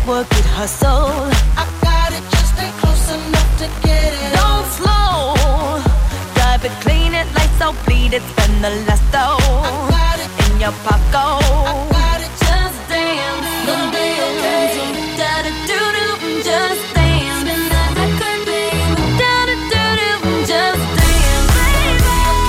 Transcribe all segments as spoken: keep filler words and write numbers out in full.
work it, hustle. I got it, just stay close enough to get it. Don't slow, drive it, clean it, lights out, bleed it, spend the last dough. I got it in your pocket. I got it, just dance, gonna be okay. Da da do do, just dance, spin that record, babe. Da da do do, just dance, baby.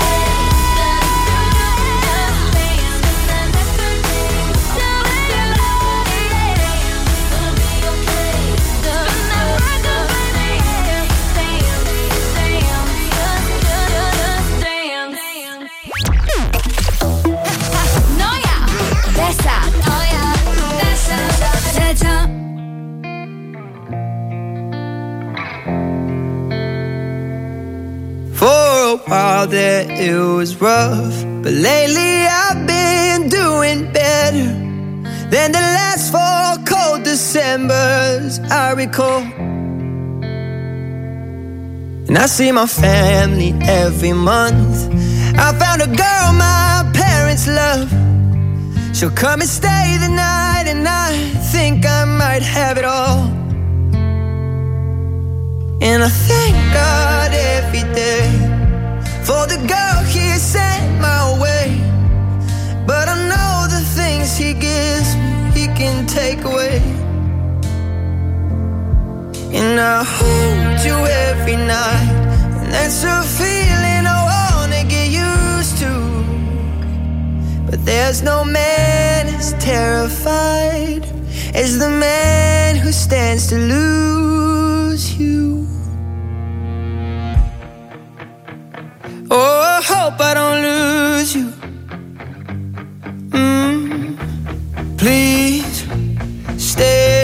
While there it was rough, but lately I've been doing better than the last four cold Decembers I recall. And I see my family every month. I found a girl my parents love. She'll come and stay the night, and I think I might have it all. And I thank God every day for the girl he sent my way. But I know the things he gives me, he can take away. And I hold you every night, and that's a feeling I wanna get used to. But there's no man as terrified as the man who stands to lose you. Oh, I hope I don't lose you. mm, Please stay.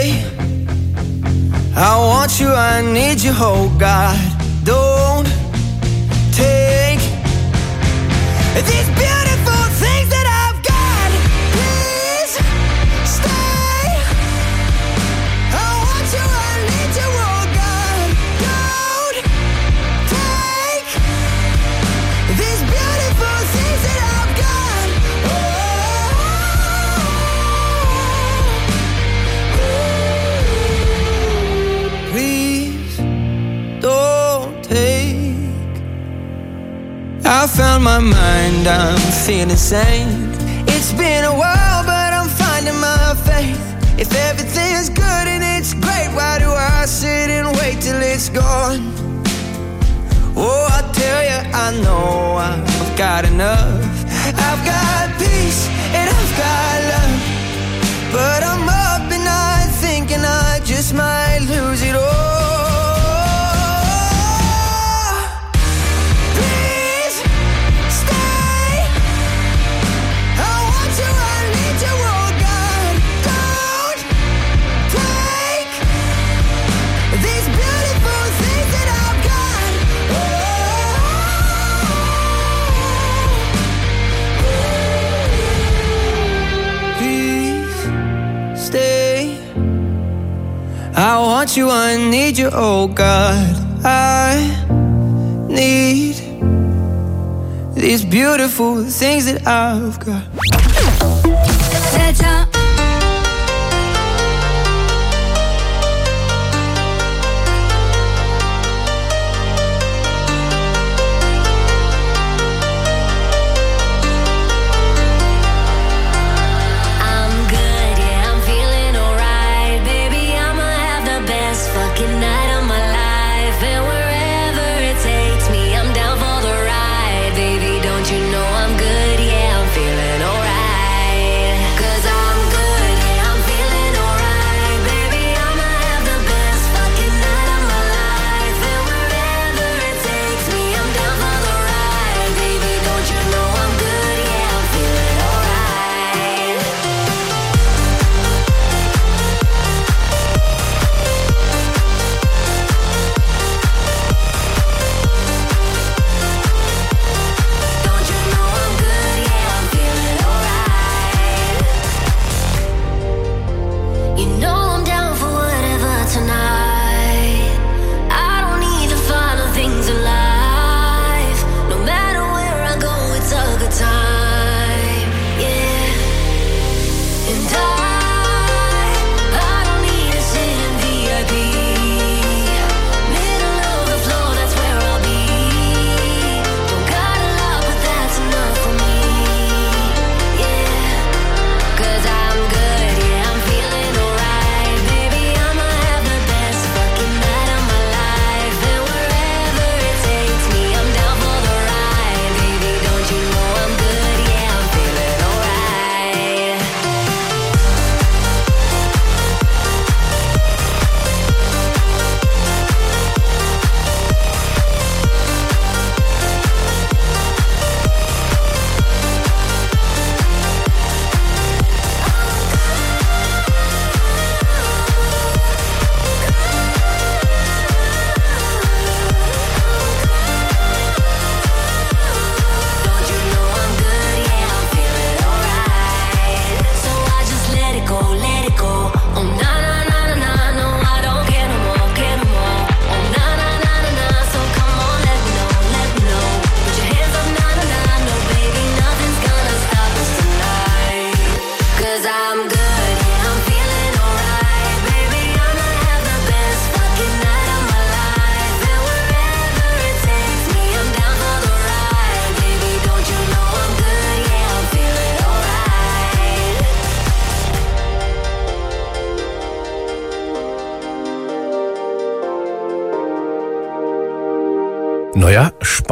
I want you, I need you, oh God. Don't take these beautiful things that I've got. Please stay. I want you, I need you, oh God. Don't take these beautiful things that I've got. Oh, please don't take. I found my mind, I'm feeling sane. It's been a while, but I'm finding my faith. If everything's good and it's great, why do I sit and wait till it's gone? Oh, I tell you, I know I've got enough. I've got peace and I've got love. But I'm up at night thinking I just might lose it all. Please stay. I want you, I need you, oh God. Don't take these beautiful things that I've got. Please stay. I want you, I need you, oh God. I need these beautiful things that I've got. Don't you know I'm good? Yeah, I'm feeling alright. 'Cause I'm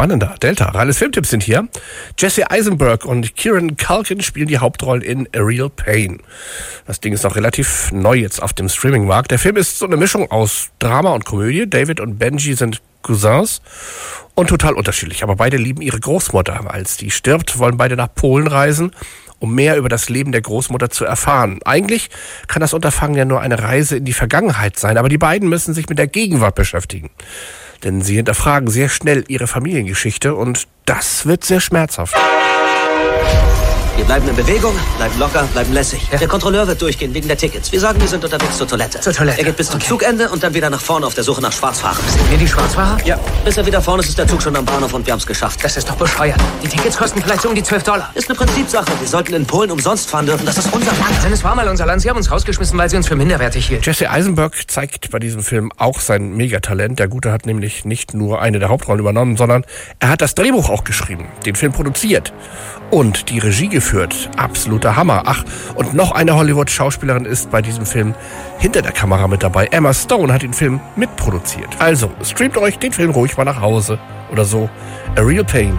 spannender. Delta, reines Filmtipps sind hier. Jesse Eisenberg und Kieran Culkin spielen die Hauptrollen in A Real Pain. Das Ding ist noch relativ neu jetzt auf dem Streamingmarkt. Der Film ist so eine Mischung aus Drama und Komödie. David und Benji sind Cousins und total unterschiedlich. Aber beide lieben ihre Großmutter. Als die stirbt, wollen beide nach Polen reisen, um mehr über das Leben der Großmutter zu erfahren. Eigentlich kann das Unterfangen ja nur eine Reise in die Vergangenheit sein, aber die beiden müssen sich mit der Gegenwart beschäftigen. Denn sie hinterfragen sehr schnell ihre Familiengeschichte und das wird sehr schmerzhaft. Wir bleiben in Bewegung, bleiben locker, bleiben lässig. Ja. Der Kontrolleur wird durchgehen wegen der Tickets. Wir sagen, wir sind unterwegs zur Toilette. Zur Toilette. Er geht bis zum okay. Zugende und dann wieder nach vorne auf der Suche nach Schwarzfahrern. Sind wir die Schwarzfahrer? Ja. Bis er wieder vorne ist, ist der Zug schon am Bahnhof und wir haben es geschafft. Das ist doch bescheuert. Die Tickets kosten vielleicht so um die zwölf Dollar. Ist eine Prinzipsache. Wir sollten in Polen umsonst fahren dürfen. Das ist unser Land. Denn es war mal unser Land. Sie haben uns rausgeschmissen, weil sie uns für minderwertig hielten. Jesse Eisenberg zeigt bei diesem Film auch sein Megatalent. Der Gute hat nämlich nicht nur eine der Hauptrollen übernommen, sondern er hat das Drehbuch auch geschrieben, den Film produziert und die Regie geführt. Absoluter Hammer. Ach, und noch eine Hollywood-Schauspielerin ist bei diesem Film hinter der Kamera mit dabei. Emma Stone hat den Film mitproduziert. Also, streamt euch den Film ruhig mal nach Hause. Oder so. A Real Pain.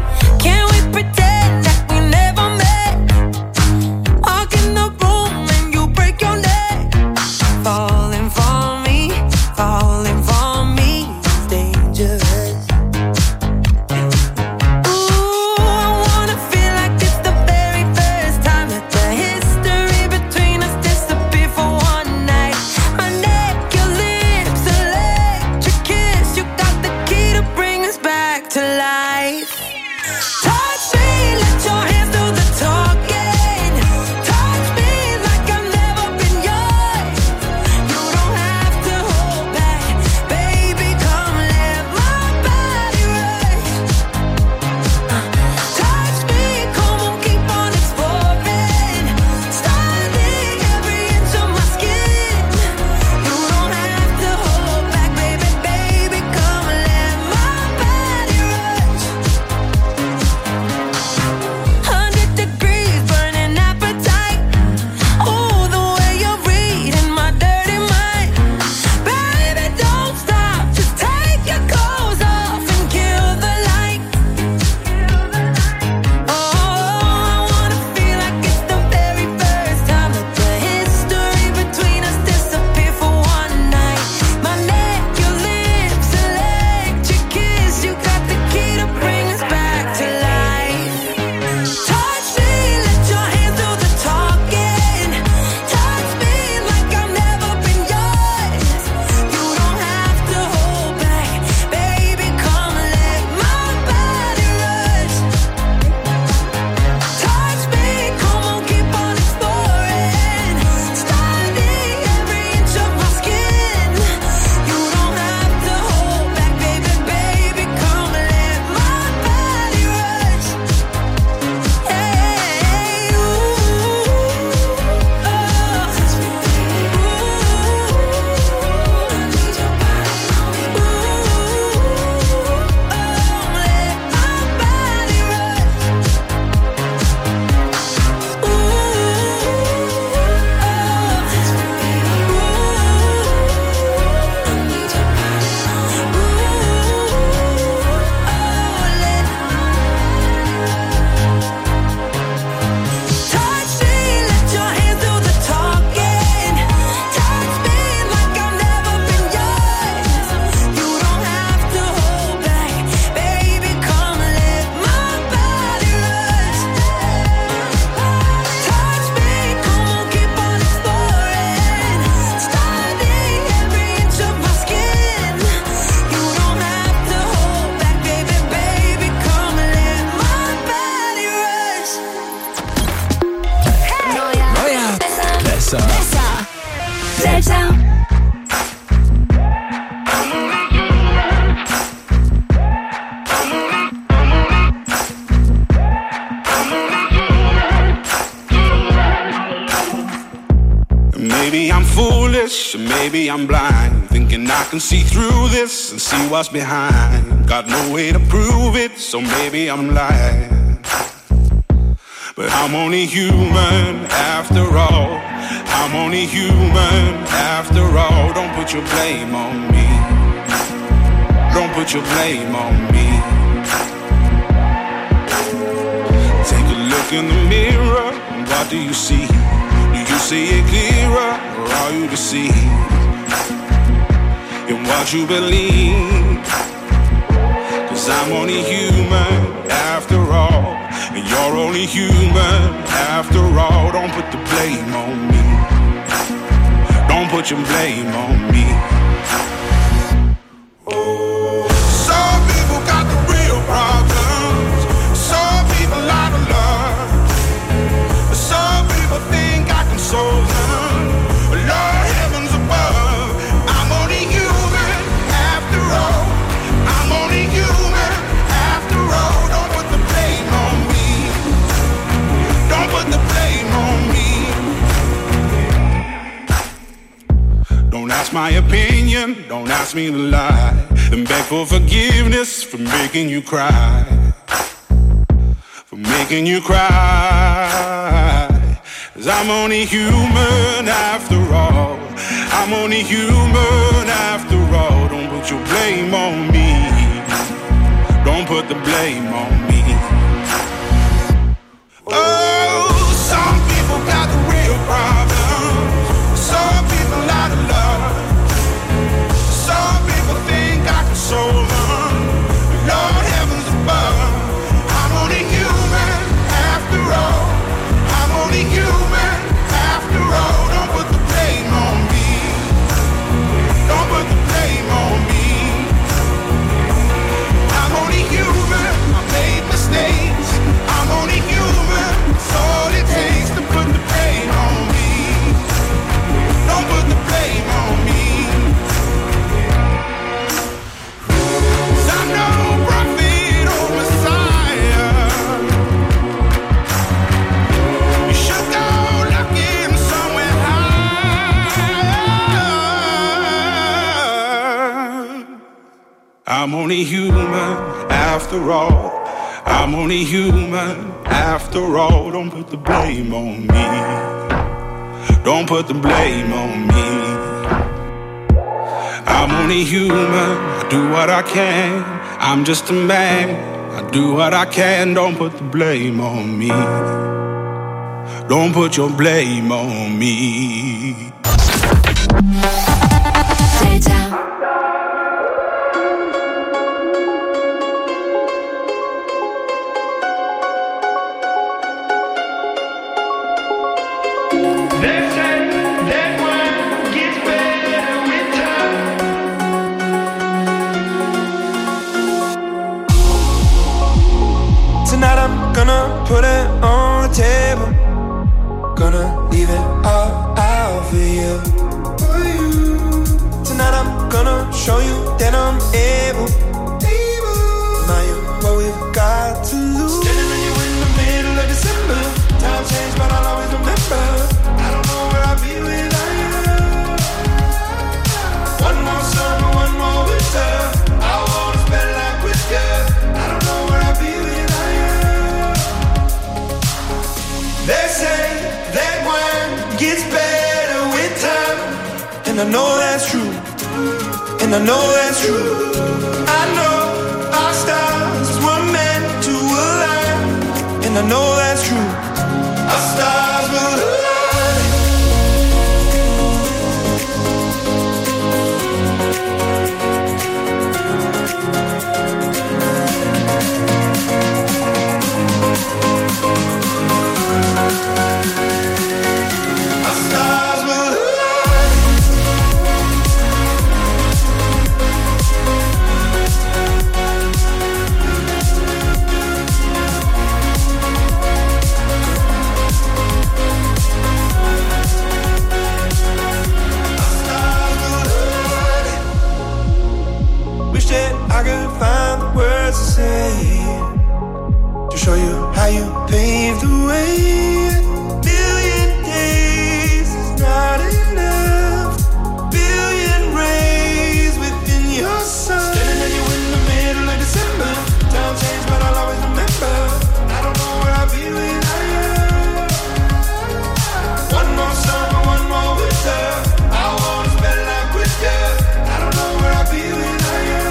Maybe I'm blind, thinking I can see through this and see what's behind. Got no way to prove it, so maybe I'm lying. But I'm only human after all. I'm only human after all. Don't put your blame on me. Don't put your blame on me. in the mirror, what do you see? Do you see it clearer, or are you deceived in what you believe? Cause I'm only human after all, and you're only human after all. Don't put the blame on me. Don't put your blame on me. Some people got the real problems. Some people out of love. Some people think I can solve them. Lord, heavens above, I'm only human after all. I'm only human after all. Don't put the blame on me. Don't put the blame on me. Don't ask my opinion, don't ask me to lie, and beg for forgiveness for making you cry, for making you cry. Cause I'm only human after all. I'm only human after all. Don't put your blame on me. Don't put the blame on me. Oh, some people got the real problems. Some people out of love. Some people think I can solve them. Lord, heavens above, I'm only human after all. I'm only human after all. Don't put the blame on me. Don't put the blame on me. I'm only human. I made mistakes. I'm only human. It's all it takes to put the blame on me. Don't put the blame on me. 'Cause I'm no prophet or Messiah. You should go looking somewhere higher. I'm only human after all. I'm only human after all. Don't put the blame on me. Don't put the blame on me. I'm only human. I do what I can. I'm just a man. I do what I can. Don't put the blame on me. Don't put your blame on me. Daytime. Tonight I'm gonna put it on the table. Gonna leave it all out for you. Tonight I'm gonna show you that I'm able. Remind you what we've got to lose. Standing on you in the middle of December. Time changed, but I'll always remember. I don't know where I'll be without you. One more summer, one more winter. I wanna spend life with you. I don't know where I'll be without you. They say that one gets better with time, and I know that's true, and I know that's true. I know our stars were meant to align, and I know that's true. Our stars will align. Our stars will align. Wish that I could find the words to say to show you how you paved the way. Billion days is not enough. Billion rays within your sun. Standing on you in the middle of December. Time changed, but I'll always remember. I don't know where I'll be without you. One more summer, one more winter. I wanna spend life with you. I don't know where I'll be without you.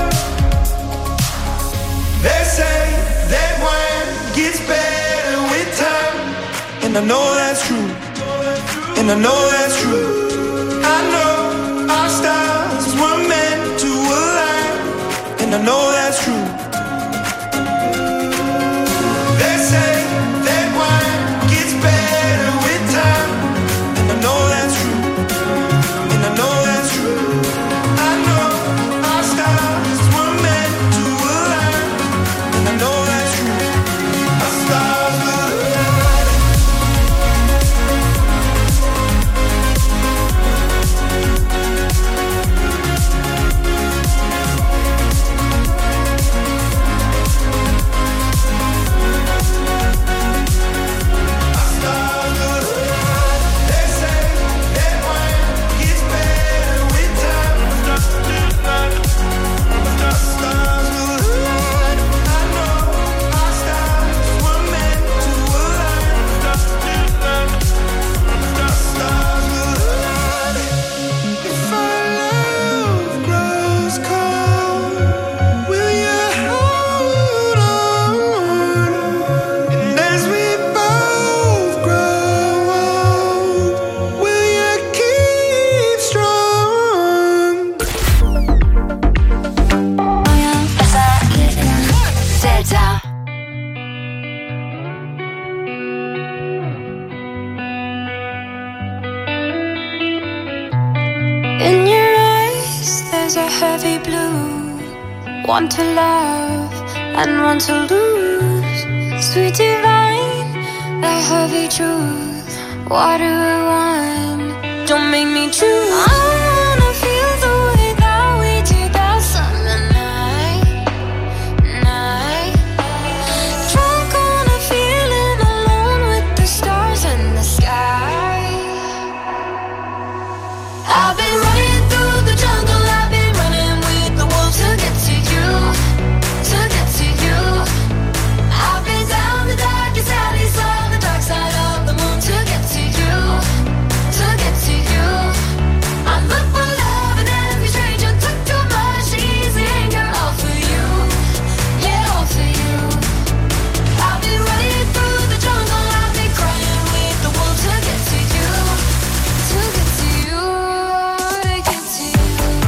They say that wine gets better with and I know that's true, and I know that's true. I know our stars were meant to align, and I know that's true. They say that wine gets better with time, and I know that's true, and I know that's true. I know our stars were meant to align, and I know that's true. Our stars will want to love and want to lose. Sweet divine, the heavy truth. What do I want? Don't make me choose. I wanna feel the way that we did that summer night, night. Drunk on a feeling alone with the stars in the sky. I've been running through the jungle. I've been running with the wolves to get to you, to get to you. I've been down the darkest alleys on the dark side of the moon to get to you, to get to you. I look for love in every stranger, took too much easy anger, all for you, yeah, all for you. I've been running through the jungle, I've been crying with the wolves to get to you, to get to you, to get to you.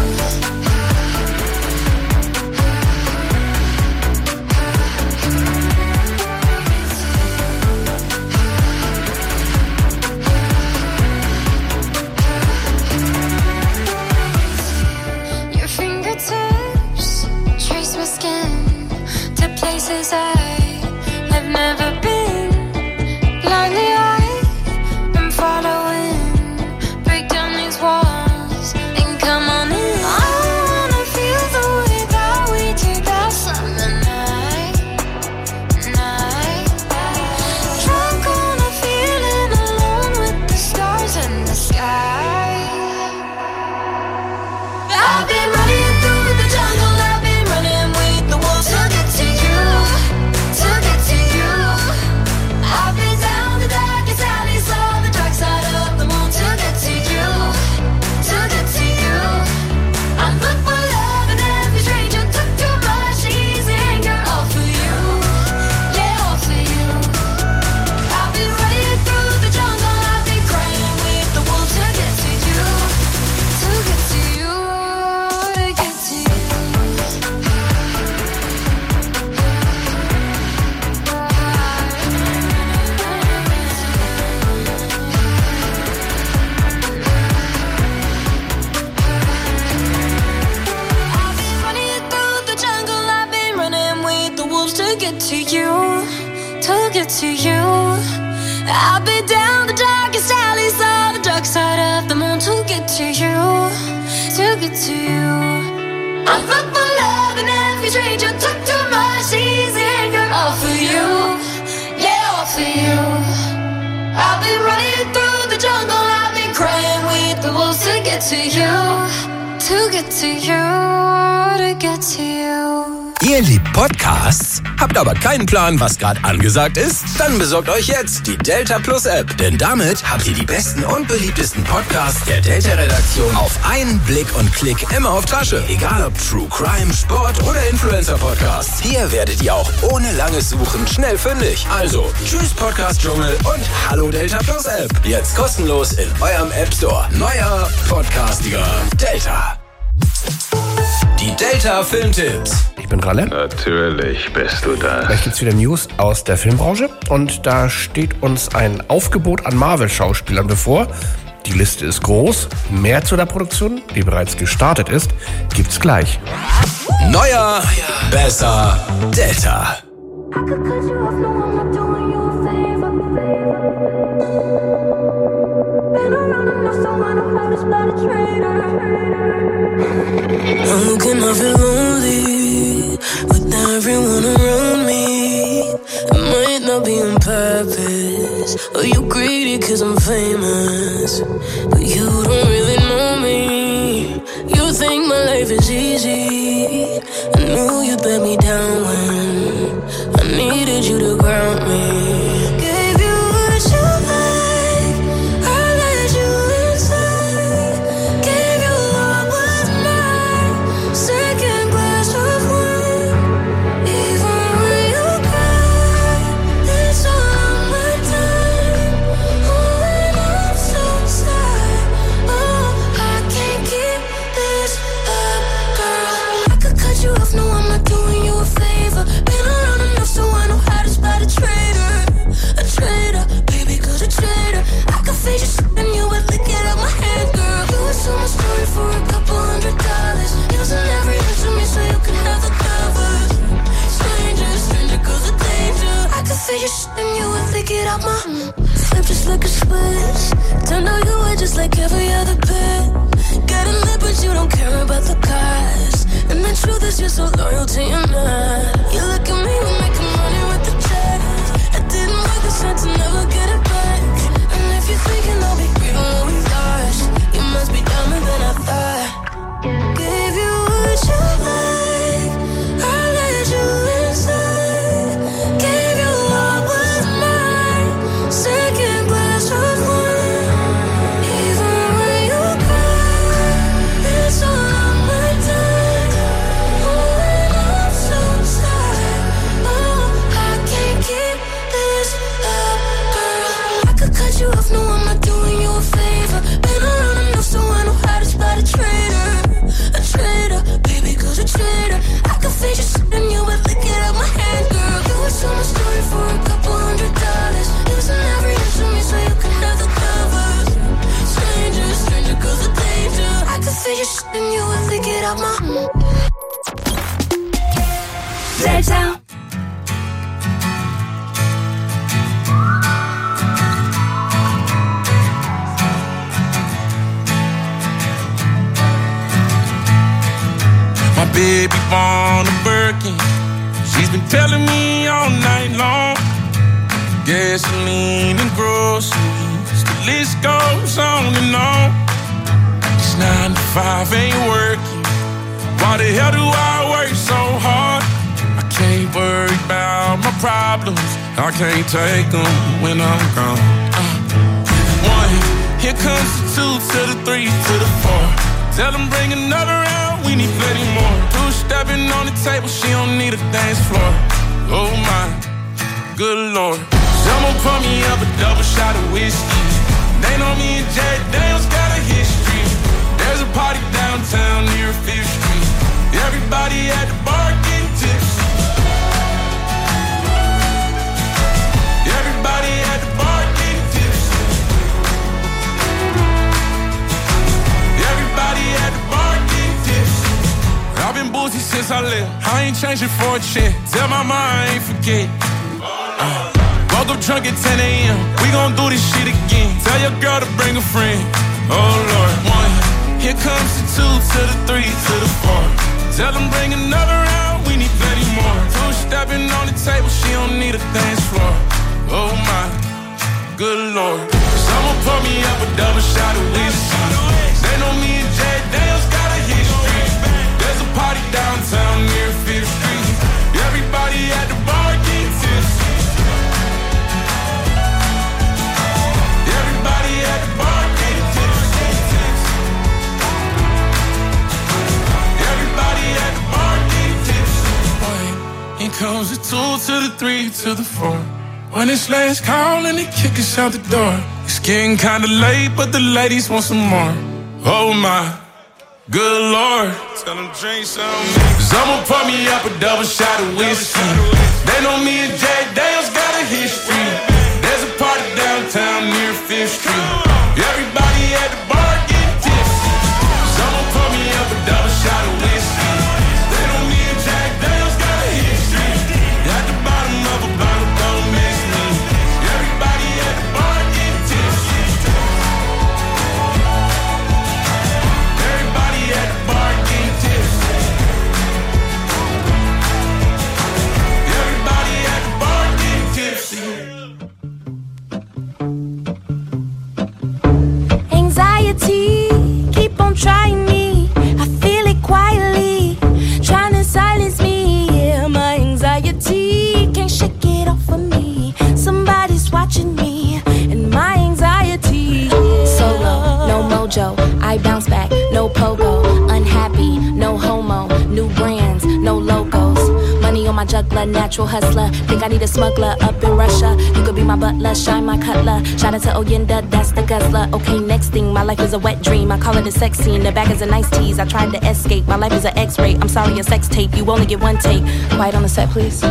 Your fingertips trace my skin to places I have never been. Blindly I'm following. Break down these walls and come on in. I wanna feel the way that we did that summer night, night. Drunk on a feeling alone with the stars in the sky. I've been running through the jungle, I've been running with the wolves to get to you, to get to you. I've been down the darkest alleys on the dark side of the moon to get to you, to get to you. I look for love in every stranger, took too much easy anger, all for you, yeah, all for you. I've been running through the jungle, I've been crying with the wolves to get to you, to get to you, to get to you. I've been running through the jungle, I've been running with the wolves to get to you, to get to you. I've been down the darkest alleys on the dark side of the moon to get to you, to get to you. I look for love in every stranger, took too much easy anger, all for you, yeah, all for you. I've been running through the jungle, I've been crying with the wolves to get to you, to get to you, to get to you. Ihr liebt Podcasts? Habt aber keinen Plan, was gerade angesagt ist? Dann besorgt euch jetzt die Delta Plus App. Denn damit habt ihr die besten und beliebtesten Podcasts der Delta-Redaktion auf einen Blick und Klick immer auf Tasche. Egal ob True Crime, Sport oder Influencer-Podcasts. Hier werdet ihr auch ohne langes Suchen schnell fündig. Also, tschüss Podcast-Dschungel und hallo Delta Plus App. Jetzt kostenlos in eurem App Store. Neuer Podcastiger Delta. Die Delta Filmtipps. Ich bin Ralle. Natürlich bist du das. Gleich gibt's wieder News aus der Filmbranche und da steht uns ein Aufgebot an Marvel-Schauspielern bevor. Die Liste ist groß. Mehr zu der Produktion, die bereits gestartet ist, gibt's gleich. Neuer, besser, Delta. How can I feel lonely with everyone around me? It might not be on purpose, or you greedy cause I'm famous, but you don't really know me. You think my life is easy. I knew you'd let me down when I needed you to ground me. Gave you what you like, I let you inside. Gave you what was mine, second glass of wine. Even when you cry, it's all my time. Oh, and I'm so sad. Oh, I can't keep this up, girl. I could cut you off, no, I'm not doing you a favor. Been around enough so I know how to spot a traitor. A traitor, baby, cause a traitor. I could fade you and you would lick it out my hand, girl. You would sell my story for a couple hundred dollars. Using every inch of me so you can have the covers. Stranger, stranger, cause the danger. I could fade you and you would lick it out my flip just like a switch. Turned out you were just like every other bit. Getting lit but you don't care about the cost. And the truth is you're so loyal to your man. You look at me, we're making money with the checks. It didn't work, the sense to never get it back. And if you're thinking I'll be grieving what we lost, you must be dumber than I thought. Gave you what you like, I let you inside. Gave you what was mine, second glass of wine. Even when you cry, it's all on my time. Oh, and I'm so sad. Oh, I can't keep this up, girl. I could cut you off, no, I'm not doing you a favor. Been around enough so I know how to spot a traitor. A traitor, baby, cause a traitor. I could fade you and you would lick it out my hand, girl. You would sell my story for a couple hundred dollars. Using every inch of me so you can have the covers. Stranger, stranger, cause the danger. I could fade you and you would lick it out my Delta. My baby born a Birkin. She's been telling me all night long. Gasoline and groceries, the list goes on and on. This nine to five ain't working. Why the hell do I work so hard? I can't worry about my problems. I can't take them when I'm gone. Uh, one, here comes the two to the three to the four. Tell them bring another round, we need plenty more. Two stepping on the table, she don't need a dance floor. Oh my, good lord. Someone pour me up a double shot of whiskey. They know me and Jack Daniels got a history. There's a party downtown near Fifth Street. Everybody at the bar getting tipsy. Everybody at the bar getting tipsy. Everybody at the bar getting tipsy. I've been boozy since I left. I ain't changing for a check. Tell my mom I ain't forget. Uh, woke up drunk at ten a.m. We gon' do this shit again. Tell your girl to bring a friend. Oh Lord, one. Here comes the two to the three to the four. Tell them bring another round. We need plenty more. Two stepping on the table. She don't need a dance floor. Oh my, good lord. Someone pour me up a double shot of whiskey. They know me and Jack Daniels got a history. There's a party downtown near Fifth Street. Everybody at the bar getting tipsy. Everybody at the bar getting tipsy. Everybody at the bar getting tipsy. One, in comes the two to the three to the four. When it's last call and they kick us out the door. It's getting kinda late, but the ladies want some more. Oh my, good lord. Tell them drink some. Cause I'ma pour me up a double shot of whiskey. They know me and Jack Daniels got a history. There's a party downtown near Fifth Street. Everybody at the bar getting tipsy. Cause I'ma pour me up a double shot of whiskey. They know me and Jack Daniels got a history. At the bottom of a bottle, don't miss me. Everybody at the bar getting tipsy. Everybody at the bar getting tipsy. Everybody at the bar getting tipsy. Anxiety, keep on trying me. I feel it quietly, trying to silence me. Yeah, my anxiety can't shake it off of me. Somebody's watching me, and my anxiety. Solo, no mojo, I bounce back, no pogo. Unhappy, no homo, new brands, no logos. Money on my juggler, natural hustler. Think I need a smuggler up in Russia. You could be my butler, shine my cutler. Shout out to Oyenda, that's the guzzler. Okay, next thing, my life is a wet dream. I call it a sex scene, the back is a nice tease. I tried to escape, my life is an X-ray. I'm sorry, a sex tape, you only get one take. Quiet on the set, please.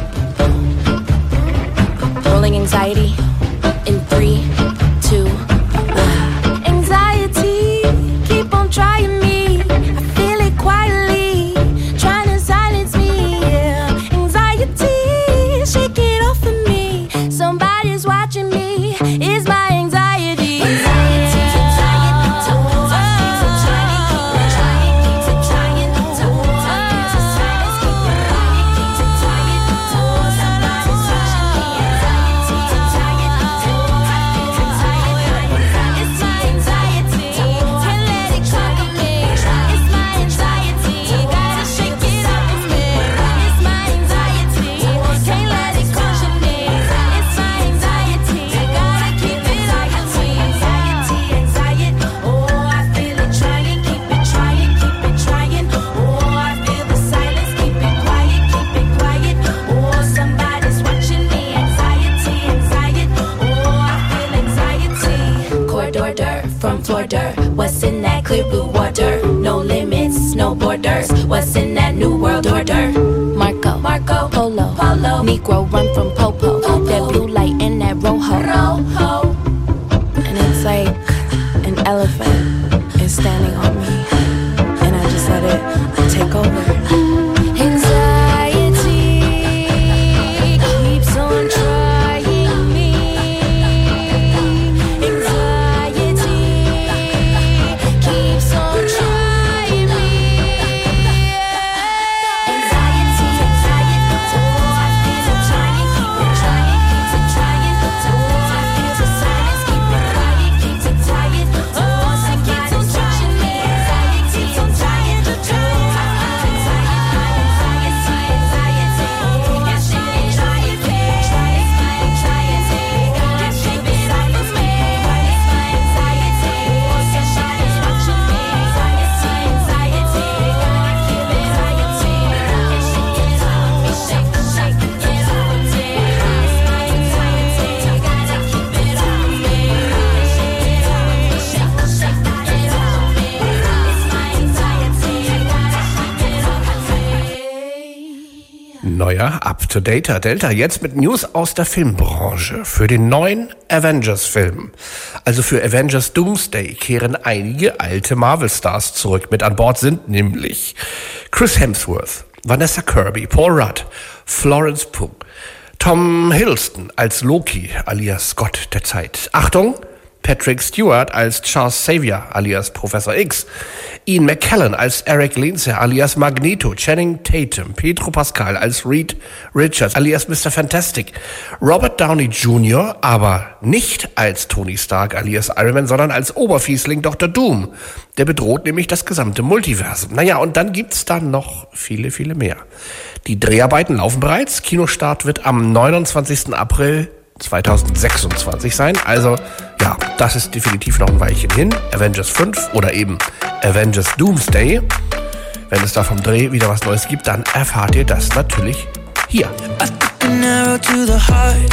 Rolling anxiety in three, two, one. Anxiety, keep on trying me. I feel it quietly, trying to silence me. Yeah. Anxiety, shake it off of me. Somebody's watching me. It's my anxiety. Anxiety, from Florida. What's in that clear blue water? No limits, no borders. What's in that new world order? Marco, Marco, Polo, Polo. Negro run from Popo. Popo. That blue light and that rojo. Rojo. And it's like an elephant is standing on me, and I just let it take over. Anxiety keeps on trying me. Anxiety keeps on trying me. Anxiety, anxiety, oh, I feel it trying, keep it trying, keep it trying. Oh, I feel the silence, keep it quiet, keep it tired. Oh, somebody's watching me. Anxiety, I'm trying to do. Neuer Up-to-Dater Delta jetzt mit News aus der Filmbranche. Für den neuen Avengers-Film, also für Avengers Doomsday, kehren einige alte Marvel-Stars zurück. Mit an Bord sind nämlich Chris Hemsworth, Vanessa Kirby, Paul Rudd, Florence Pugh, Tom Hiddleston als Loki alias Gott der Zeit. Achtung, Patrick Stewart als Charles Xavier alias Professor X, Ian McKellen als Eric Lindsay alias Magneto, Channing Tatum, Pedro Pascal als Reed Richards alias Mister Fantastic, Robert Downey Junior, aber nicht als Tony Stark alias Iron Man, sondern als Oberfiesling Doktor Doom. Der bedroht nämlich das gesamte Multiversum. Naja, und dann gibt's da noch viele, viele mehr. Die Dreharbeiten laufen bereits. Kinostart wird am neunundzwanzigsten April zweitausendsechsundzwanzig sein. Also, ja, das ist definitiv noch ein Weilchen hin. Avengers fünf oder eben Avengers Doomsday. Wenn es da vom Dreh wieder was Neues gibt, dann erfahrt ihr das natürlich hier. I took an arrow to the heart.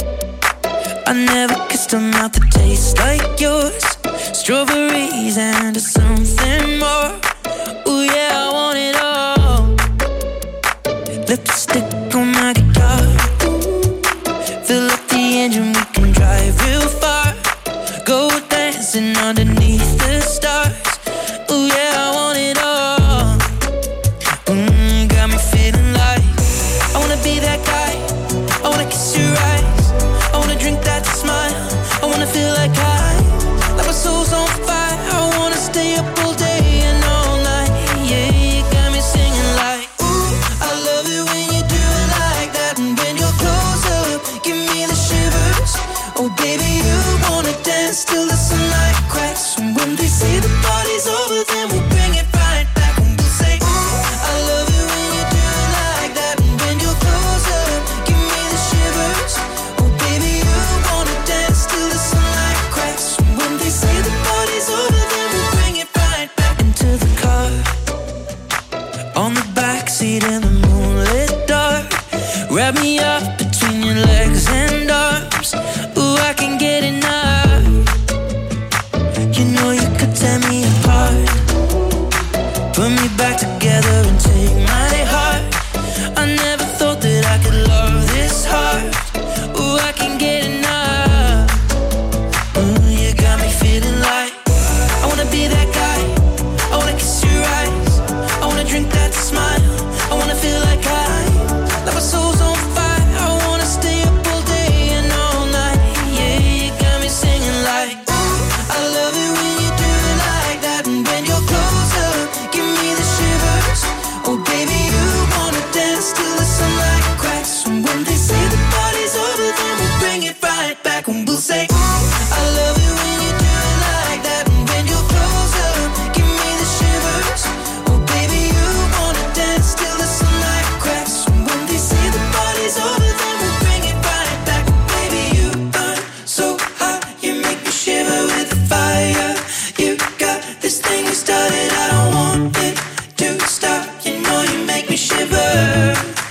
I never kissed a mouth that tastes like yours. Strawberries and something more. Ooh yeah, I want it all. Lipstick on my guitar. Fill up the engine, we can drive real far. Go dancing underneath the stars. Ooh yeah, I want it all. Mm, got me feeling like I wanna be that guy. I wanna kiss your eyes. I wanna drink that smile. I wanna feel like I, like my soul's on fire. I wanna stay up all day and all night. Yeah, you got me singing like, ooh, I love it when you do it like that. And when you're close up, give me the shivers. Oh baby, you wanna dance till the sunlight cracks. And when they say the party's over, then we'll bring it right back. And we'll say, ooh, I love it when you do it like that. And when you're close up, give me the shivers. Oh baby, you wanna dance till the sunlight cracks. And when they say the party's over, then we'll bring it right back. Into the car, on the backseat in the moonlit dark. Wrap me up between your legs and arms. Ooh, I can get enough. You know you could tear me apart. Put me back together and take my heart. I never thought that I could love this hard. Ooh, I can get enough. Ooh, you got me feeling like I wanna be that guy. I wanna kiss your eyes. I wanna drink that smile. I wanna feel like I, like my soul's on fire. I wanna stay up all day and all night. Yeah, you got me singing like, ooh, I love it when you do it like that. And when you're close up, give me the shivers. Oh baby, you wanna dance till the sunlight cracks. And when they say the party's over, then we'll bring it right back. And we'll say, ooh, I love it when you do it like that. And when you're close up, give me the shivers. Oh baby, you wanna dance till the sunlight cracks. And when they say the party's over, then we'll bring it right back. Baby, you burn so hot, you make me shiver with the fire. You got this thing you started, I don't want it to stop. You know you make me shiver.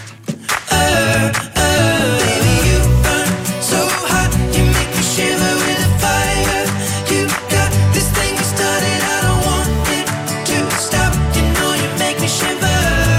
Uh, uh, baby, you burn so hot, you make me shiver with the fire. You got this thing you started, I don't want it to stop. You know you make me shiver.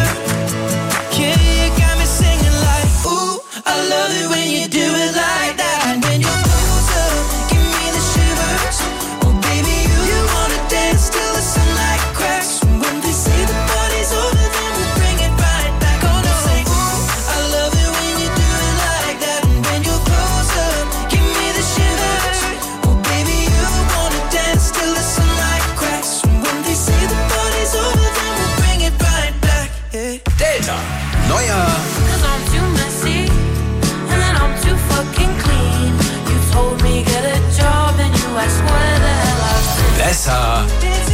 Yeah, you got me singing like, ooh, I love it when you do it like that. And when you're close up, give me the shivers. Oh baby, you, you wanna dance till the sunlight cracks. And when they say the party's over, then we'll bring it right back. Gonna say, ooh, I love it when you do it like that. And when you're close up, give me the shivers. Oh baby, you wanna dance till the sunlight cracks. And when they say the party's over, then we'll bring it right back. Yeah. Delta. Neuer Cause I'm too messy, and then I'm too fucking clean. You told me get a job, and you asked where the hell I've been. besser.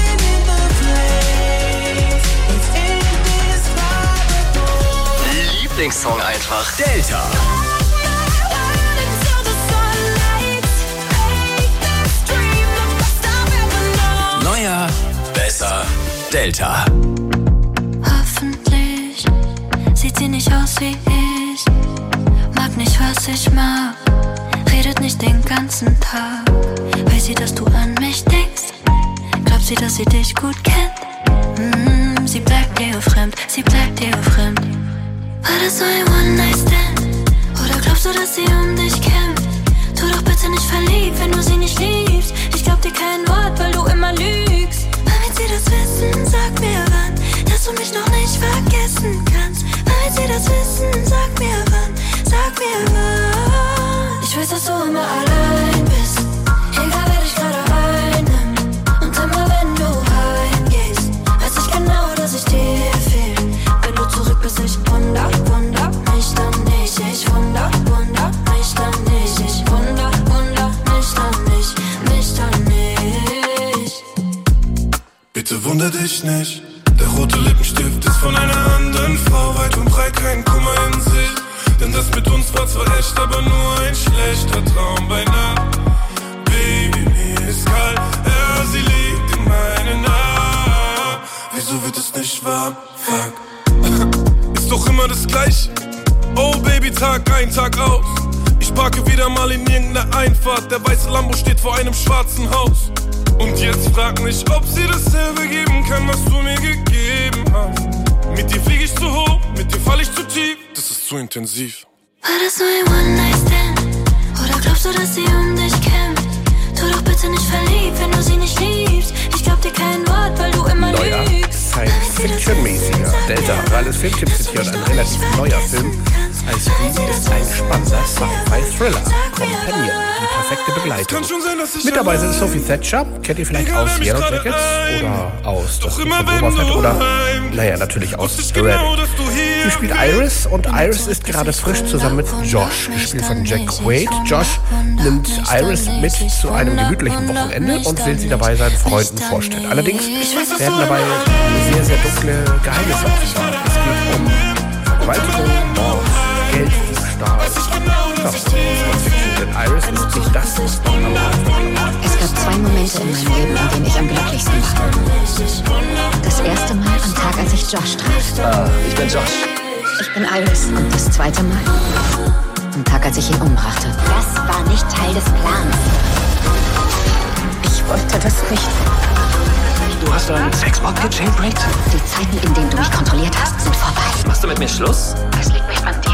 Lieblingssong einfach. Delta. Neuer, besser, Delta. Hoffentlich sieht sie nicht aus wie ich. Mag nicht, was ich mag. Redet nicht den ganzen Tag. Weiß sie, dass du an mich denkst? Glaubt sie, dass sie dich gut kennt? Mm, sie bleibt dir fremd, sie bleibt dir fremd. War das so ein One-Night-Stand? Oder glaubst du, dass sie um dich kämpft? Tu doch bitte nicht verliebt, wenn du sie nicht liebst. Ich glaub dir kein Wort, weil du immer lügst. Wann wird sie das wissen? Sag mir wann, dass du mich noch nicht vergessen kannst. Wann wird sie das wissen? Sag mir wann, sag mir wann. Ich weiß, dass du immer allein bist. Egal wer dich ich nicht. Der rote Lippenstift ist von einer anderen Frau, weit und breit kein Kummer in sich. Denn das mit uns war zwar echt, aber nur ein schlechter Traum bei Nacht. Baby, mir ist kalt, ja, sie liegt in meinen Armen. Wieso wird es nicht warm? Fuck. Ist doch immer das Gleiche. Oh Baby, Tag ein, Tag aus. Ich parke wieder mal in irgendeiner Einfahrt. Der weiße Lambo steht vor einem schwarzen Haus. Und jetzt frag mich, ob sie dasselbe geben kann, was du mir gegeben hast. Mit dir flieg ich zu hoch, mit dir fall ich zu tief. Das ist zu intensiv. War das nur ein One-Night-Stand? Oder glaubst du, dass sie um dich kämpft? Tu doch bitte nicht verliebt, wenn du sie nicht liebst. Ich glaub dir kein Wort, weil du immer Neuer, lügst. Science-Fiction-mäßiger Delta. Alles Filmtipps sind hier und ein relativ neuer Film. Als Film ist ein spannender Sci-Fi-Thriller. Companion, die perfekte Begleitung. Mit dabei sind Sophie Thatcher, kennt ihr vielleicht aus Yellow Jackets oder aus Das Oberfett oder, naja, natürlich aus Red. Sie spielt Iris und Iris ist gerade frisch zusammen mit Josh, gespielt von Jack Quaid. Josh nimmt Iris mit zu einem gemütlichen Wochenende und will sie dabei seinen Freunden vorstellen. Allerdings werden dabei sehr, sehr dunkle Geheimnisse offenbart. Es geht um Vergewaltigung, Mord, Gelddiebstahl. Ja, denn Iris ist nicht das, was man erwartet. Es gab zwei Momente in meinem Leben, in denen ich am glücklichsten war. Das erste Mal am Tag, als ich Josh traf. Ah, ich bin Josh. Ich bin Iris. Und das zweite Mal am Tag, als ich ihn umbrachte. Das war nicht Teil des Plans. Ich wollte das nicht. Du hast einen Sexbot gejailbreakt? Die Zeiten, in denen du mich kontrolliert hast, sind vorbei. Machst du mit mir Schluss? Es liegt nicht an dir.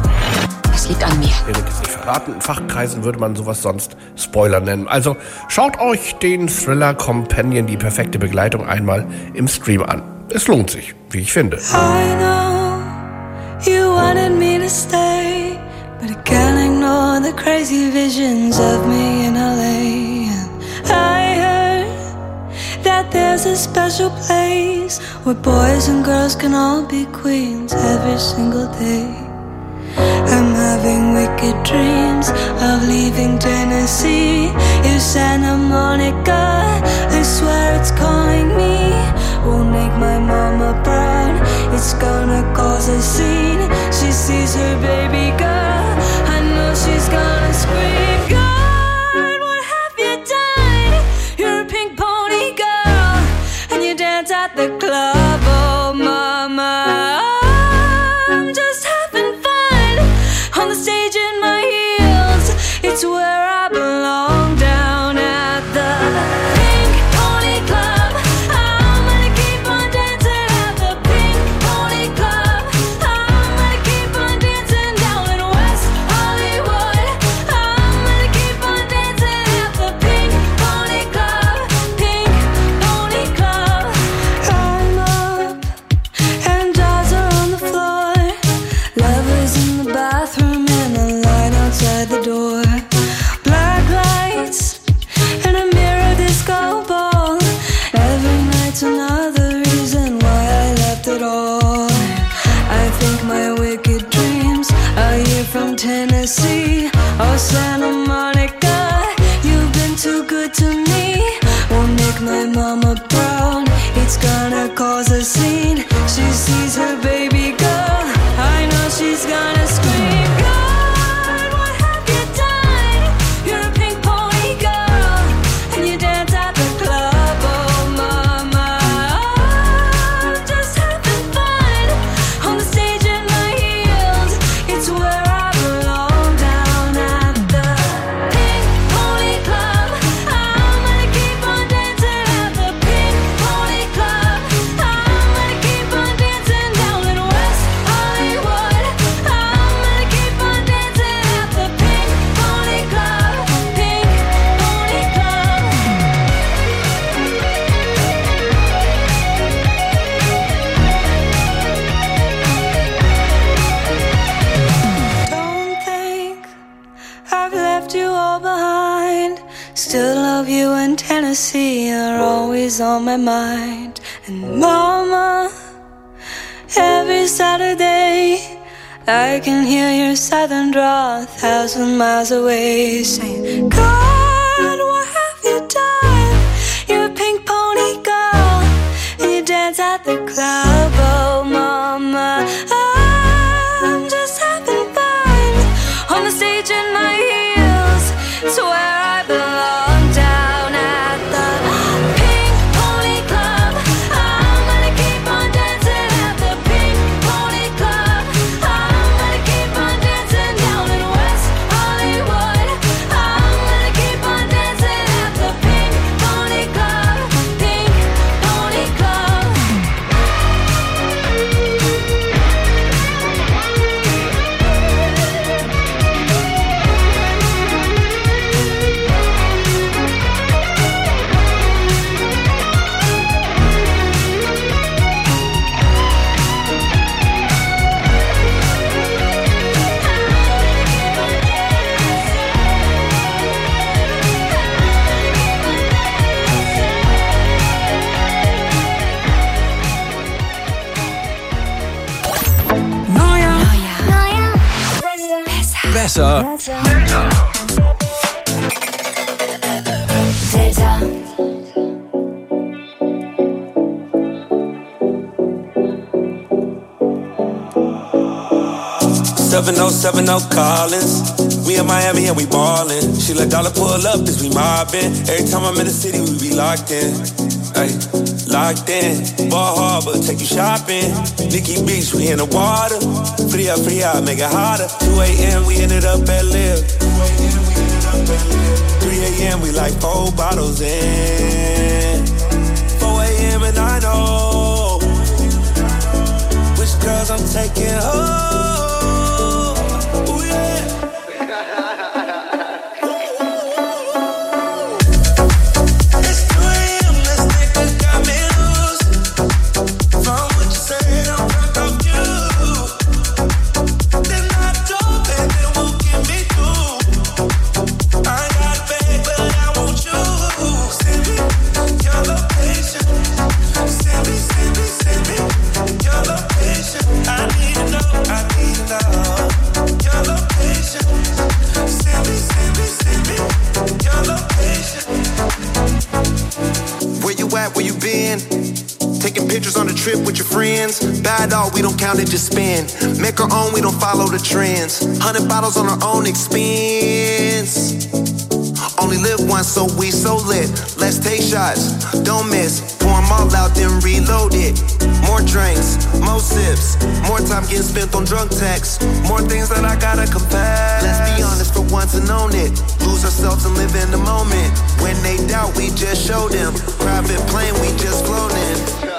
Es liegt an mir. Ich will das nicht verraten. In Fachkreisen würde man sowas sonst Spoiler nennen. Also schaut euch den Thriller Companion, die perfekte Begleitung, einmal im Stream an. Es lohnt sich, wie ich finde. I know you wanted me to stay, but I can't ignore the crazy visions of me in L A. And I heard that there's a special place where boys and girls can all be queens every single day. I'm having wicked dreams of leaving Tennessee. If Santa Monica, I swear it's calling me. Won't make my mama proud, it's gonna cause a scene. She sees her baby girl, I know she's gonna scream. God, what have you done? You're a pink pony girl, and you dance at the club, oh mama. I'm just having fun on the stage in my heels. It's where I belong, down at the Pink Pony Club. I'm gonna keep on dancing at the Pink Pony Club. I'm gonna keep on dancing down in West Hollywood. I'm gonna keep on dancing at the Pink Pony Club. Pink Pony Club. I'm up and dolls are on the floor. Lovers in the bathroom and a light outside the door. Black lights and a mirror disco ball. Every night's another reason why I left it all. I think my wicked dreams are here from Tennessee or Santa Monica. You've been too good to me. Won't make my mama proud. It's gonna cause a scene. She sees her baby girl. I know she's gonna scream. God, what have you done? You're a pink pony girl, and you dance at the club, oh mama. I'm just having fun on the stage in my heels. It's where I belong, down at the Pink Pony Club. I'm gonna keep on dancing at the Pink Pony Club. I'm gonna keep on dancing down in West Hollywood. I'm gonna keep on dancing at the Pink Pony Club. Pink Pony Club. Don't think I've left you all behind. Still love you in Tennessee, you're always on my mind. And mama, every Saturday I can hear your southern drawl a thousand miles away, saying, God, what have you done? You're a pink pony girl, and you dance Delta. Delta. Delta. seven oh seven oh Collins. We in Miami and we ballin'. She let dollar pull up as we mobbin'. Every time I'm in the city, we be locked in. Ay, locked in. Ball Harbor, take you shopping. Nikki Beach, we in the water. Free up, free out, make it hotter. two a.m. we ended up at Live. three a.m. we like four bottles in. four a.m. and I know which girls I'm taking home. Bad dog, we don't count it, just spend. Make our own, we don't follow the trends. Hundred bottles on our own expense. Only live once, so we so lit. Let's take shots, don't miss. Pour them all out, then reload it. More drinks, more sips. More time getting spent on drunk texts. More things that I gotta confess. Let's be honest for once and own it. Lose ourselves and live in the moment. When they doubt, we just show them. Private plane, we just flown in.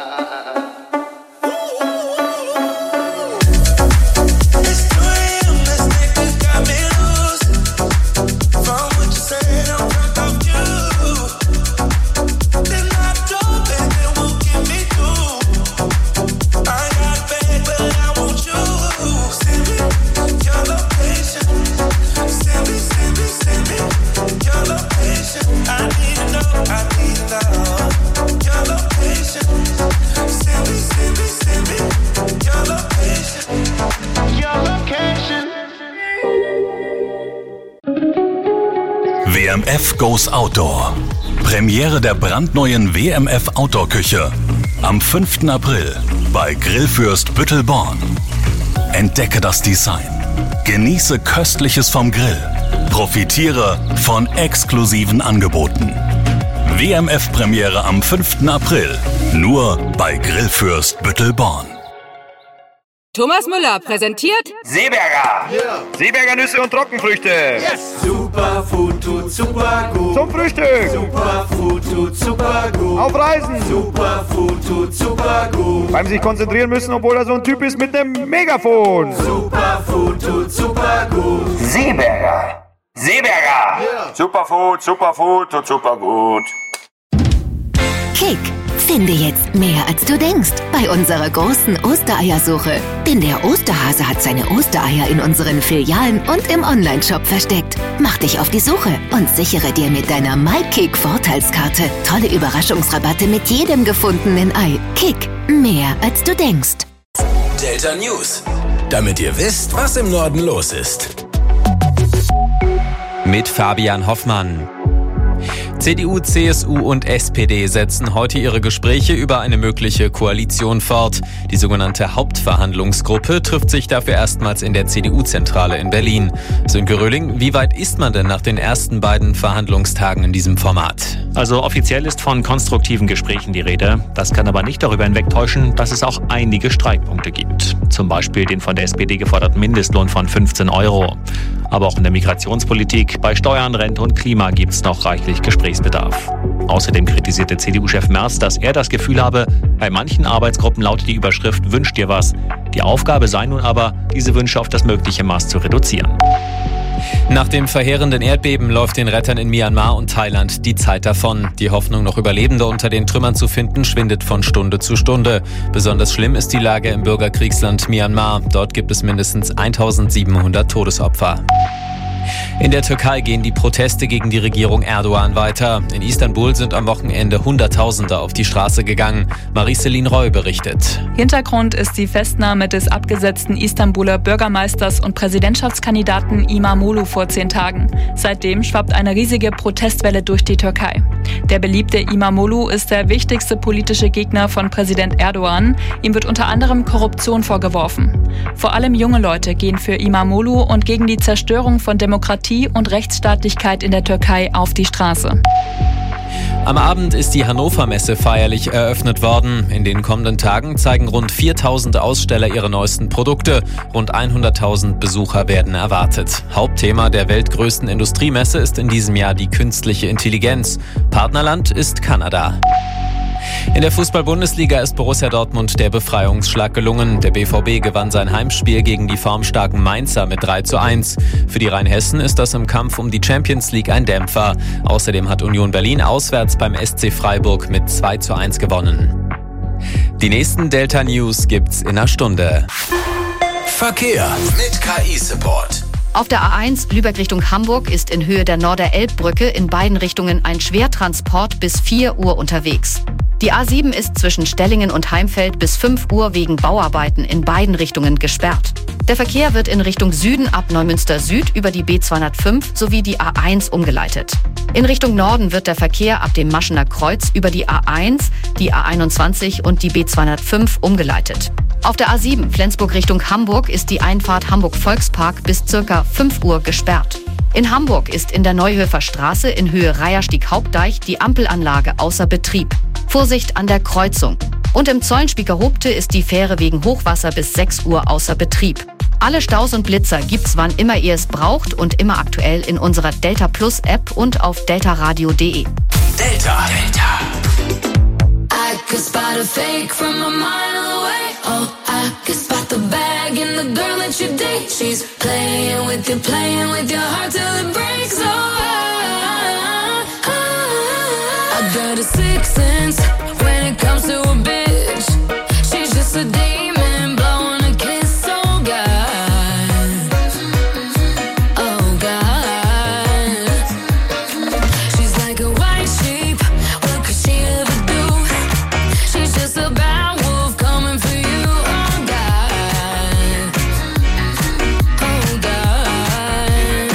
W M F Goes Outdoor. Premiere der brandneuen W M F Outdoor-Küche. Am fünften April bei Grillfürst Büttelborn. Entdecke das Design. Genieße Köstliches vom Grill. Profitiere von exklusiven Angeboten. W M F-Premiere am fünften April. Nur bei Grillfürst Büttelborn. Thomas Müller präsentiert Seeberger. Yeah. Seeberger Nüsse und Trockenfrüchte. Yes. Superfood tut super gut. Zum Frühstück. Superfood tut super gut. Auf Reisen. Superfood tut super gut. Beim sich konzentrieren müssen, obwohl er so ein Typ ist mit einem Megafon. Superfood tut super gut. Seeberger. Seeberger. Yeah. Superfood, Superfood tut super gut. Kick. Finde jetzt mehr, als du denkst, bei unserer großen Ostereiersuche. Denn der Osterhase hat seine Ostereier in unseren Filialen und im Onlineshop versteckt. Mach dich auf die Suche und sichere dir mit deiner MyKick-Vorteilskarte tolle Überraschungsrabatte mit jedem gefundenen Ei. Kick, mehr, als du denkst. Delta News, damit ihr wisst, was im Norden los ist. Mit Fabian Hoffmann. C D U, C S U und S P D setzen heute ihre Gespräche über eine mögliche Koalition fort. Die sogenannte Hauptverhandlungsgruppe trifft sich dafür erstmals in der C D U-Zentrale in Berlin. Sönke Röhling, wie weit ist man denn nach den ersten beiden Verhandlungstagen in diesem Format? Also offiziell ist von konstruktiven Gesprächen die Rede. Das kann aber nicht darüber hinwegtäuschen, dass es auch einige Streitpunkte gibt. Zum Beispiel den von der S P D geforderten Mindestlohn von fünfzehn Euro. Aber auch in der Migrationspolitik, bei Steuern, Rente und Klima gibt es noch reichlich Gesprächsbedarf. Außerdem kritisierte C D U-Chef Merz, dass er das Gefühl habe, bei manchen Arbeitsgruppen lautet die Überschrift „Wünsch dir was". Die Aufgabe sei nun aber, diese Wünsche auf das mögliche Maß zu reduzieren. Nach dem verheerenden Erdbeben läuft den Rettern in Myanmar und Thailand die Zeit davon. Die Hoffnung, noch Überlebende unter den Trümmern zu finden, schwindet von Stunde zu Stunde. Besonders schlimm ist die Lage im Bürgerkriegsland Myanmar. Dort gibt es mindestens eintausendsiebenhundert Todesopfer. In der Türkei gehen die Proteste gegen die Regierung Erdogan weiter. In Istanbul sind am Wochenende Hunderttausende auf die Straße gegangen. Marie-Céline Roy berichtet. Hintergrund ist die Festnahme des abgesetzten Istanbuler Bürgermeisters und Präsidentschaftskandidaten İmamoğlu vor zehn Tagen. Seitdem schwappt eine riesige Protestwelle durch die Türkei. Der beliebte İmamoğlu ist der wichtigste politische Gegner von Präsident Erdogan. Ihm wird unter anderem Korruption vorgeworfen. Vor allem junge Leute gehen für İmamoğlu und gegen die Zerstörung von Demokratie und Rechtsstaatlichkeit in der Türkei auf die Straße. Am Abend ist die Hannover Messe feierlich eröffnet worden. In den kommenden Tagen zeigen rund viertausend Aussteller ihre neuesten Produkte. Rund hunderttausend Besucher werden erwartet. Hauptthema der weltgrößten Industriemesse ist in diesem Jahr die künstliche Intelligenz. Partnerland ist Kanada. In der Fußball-Bundesliga ist Borussia Dortmund der Befreiungsschlag gelungen. Der B V B gewann sein Heimspiel gegen die formstarken Mainzer mit drei zu eins. Für die Rhein-Hessen ist das im Kampf um die Champions League ein Dämpfer. Außerdem hat Union Berlin auswärts beim S C Freiburg mit zwei zu eins gewonnen. Die nächsten Delta News gibt's in einer Stunde. Verkehr mit K I-Support. Auf der A eins Lübeck Richtung Hamburg ist in Höhe der Norder-Elb-Brücke in beiden Richtungen ein Schwertransport bis vier Uhr unterwegs. Die A sieben ist zwischen Stellingen und Heimfeld bis fünf Uhr wegen Bauarbeiten in beiden Richtungen gesperrt. Der Verkehr wird in Richtung Süden ab Neumünster Süd über die B zweihundertfünf sowie die A eins umgeleitet. In Richtung Norden wird der Verkehr ab dem Maschener Kreuz über die A eins, die A einundzwanzig und die B zweihundertfünf umgeleitet. Auf der A sieben Flensburg Richtung Hamburg ist die Einfahrt Hamburg-Volkspark bis ca. fünf Uhr gesperrt. In Hamburg ist in der Neuhöfer Straße in Höhe Reiherstieg-Hauptdeich die Ampelanlage außer Betrieb. Vorsicht an der Kreuzung. Und im Zollenspieker-Hobte ist die Fähre wegen Hochwasser bis sechs Uhr außer Betrieb. Alle Staus und Blitzer gibt's wann immer ihr es braucht und immer aktuell in unserer Delta Plus App und auf deltaradio punkt de. Delta. Delta. I could spot a fake from a mile away. Oh, I could spot the bag in the girl that you date. She's playing with you, playing with your heart till it breaks. Oh, I, I, I got a sixth sense when it comes to a bitch. She's just a demon blowing a kiss. Oh God, oh God. She's like a white sheep. What could she ever do? She's just a bad wolf coming for you. Oh God, oh God.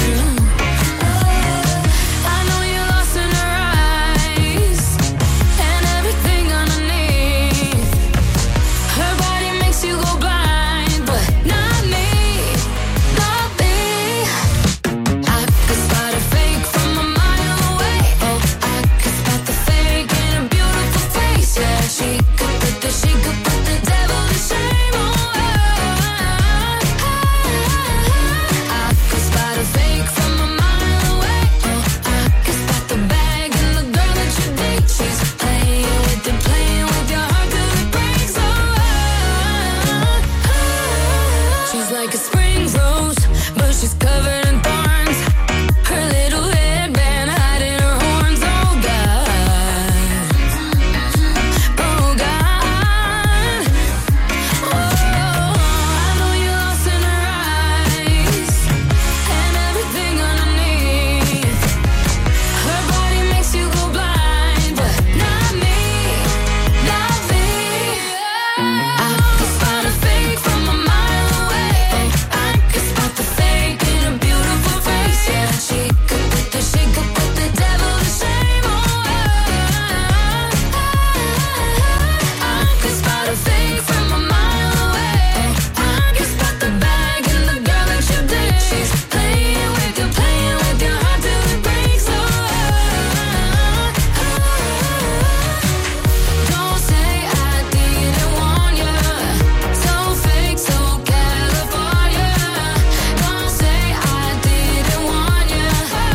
I know you're lost in her eyes and everything underneath. Her body makes you go blind, but not me, not me. I could spot a fake from a mile away. Oh, I could spot the fake in a beautiful face. Yeah, she could put the, she could put the devil to shame. Oh, I, I could spot a fake from a mile away. Oh, I could spot the bag in the girl that you date. She's playing with you, playing with your heart till it breaks. Oh, I, she's like a spring rose, but she's covered in thorns. Her little headband hiding her horns. Oh God, oh God. Oh, I know you're lost in her eyes and everything underneath. Her body makes you go blind, but not me, not me. I could spot a fake from a mile away. Oh, I could spot the fake in a beautiful face. Yeah, she could put the, she could put the devil to shame. Oh, I, I could spot a fake from a mile away. Oh, I could spot the bag in the girl that you date. She's playing with you, playing with your heart till it breaks. Oh, don't say I didn't warn you. So fake, so California. Don't say I didn't warn you.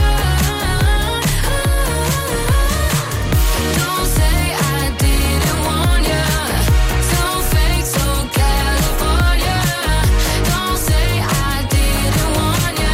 Don't say I didn't warn you. So fake, so California. Don't say I didn't warn you.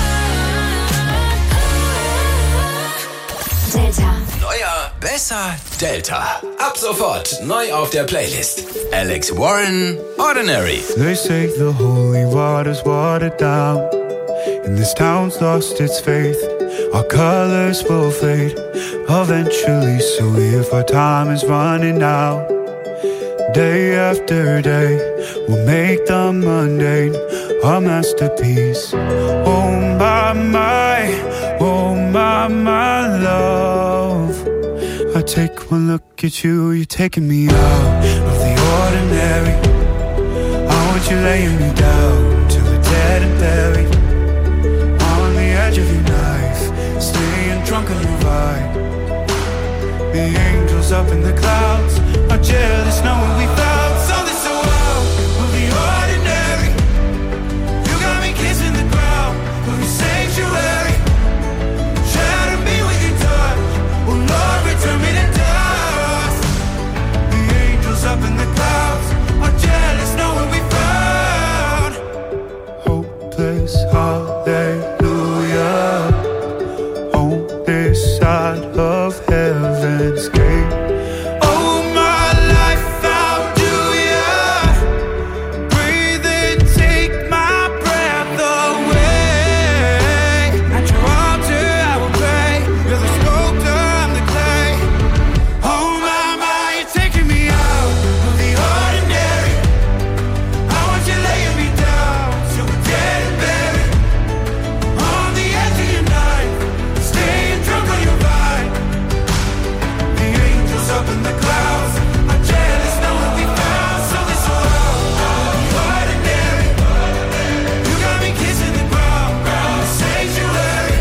Delta. Neuer, besser, Delta. Ab sofort neu auf der Playlist. Alex Warren, Ordinary. They say the holy water's watered down. and this town's lost its faith. Our colors will fade eventually, so if our time is running out, day after day, we'll make the mundane our masterpiece. Oh my, my, oh my, my love. I take one look at you, you're taking me out of the ordinary. I want you laying me down till we're dead and buried. On the edge of your knife, staying drunk on your vibe. The angels up in the clouds are jealous knowing we found something so out of the ordinary. You got me kissing the ground of your sanctuary. Shatter me with your touch, oh Lord, return me to dust. The angels up in the clouds are jealous knowing we found hopeless hallelujah on this side of heaven's gate. Oh my life, how do ya breathe and take my breath away? At your altar I will pray. You're the sculptor, I'm the clay. Oh my, my, you're taking me out of the ordinary. I want you laying me down till we're dead and buried. On the edge of your knife, staying drunk on your vine. The angels up in the clouds are jealous knowing we found something so out of the ordinary. You got me kissing the ground in the sanctuary.